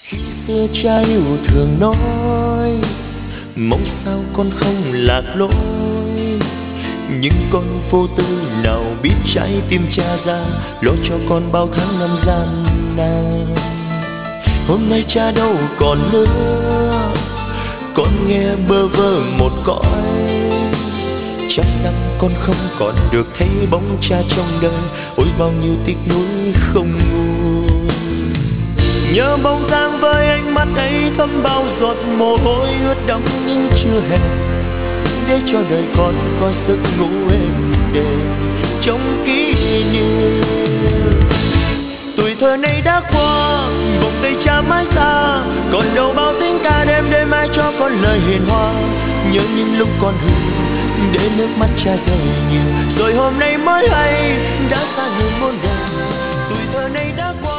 Khi xưa cha yêu thường nói, mong sao con không lạc lối. Nhưng con vô tư nào biết trái tim cha ra, lo cho con bao tháng năm gian nan. Hôm nay cha đâu còn nữa, con nghe bơ vơ một cõi. Trăm năm con không còn được thấy bóng cha trong đời, ôi bao nhiêu tiếc nuối không nguôi. Nhớ bóng dáng với ánh mắt ấy thấm bao giọt mồ hôi ướt đẫm nhưng chưa hẹn, để cho đời con có giấc ngủ êm đềm trong kỷ niệm. Tuổi thơ này đã qua, vòng tay cha mãi xa, còn đâu bao tiếng ca đêm đêm ai cho con lời hiền hòa. Nhớ những lúc con hư để nước mắt cha rơi nhiều, rồi hôm nay mới hay đã xa người muôn đời. Tuổi thơ này đã qua.